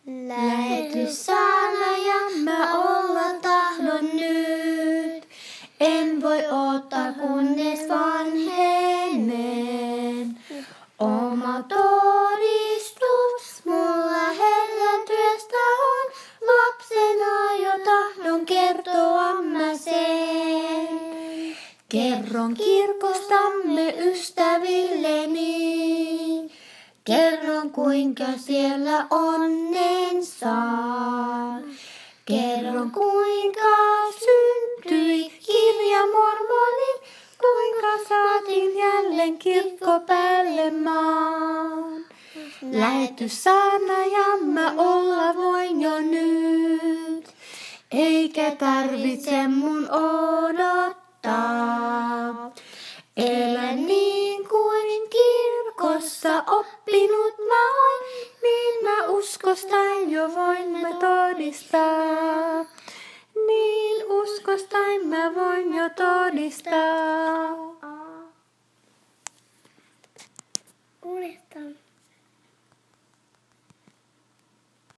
Lähetyssarnaja mä olla tahdon nyt. En voi odottaa kunnes vanhenen. Oma todistus mulla Herran työstä on. Lapsena jo tahdon kertoa mä sen. Kerron kirkostamme ystävilleni. Kerron kuinka siellä onnen saan. Kerron kuinka syntyi kirja Mormonin. Kuinka saatiin jälleen kirkko päälle maan. Lähetyssarnaja mä olla voin jo nyt. Eikä tarvitse mun odottaa. Elän niin kuin kirkossa oppinut mä oon, niin mä uskostain jo voin mä todistaa. Niin uskostain mä voin jo todistaa. Uudestaan.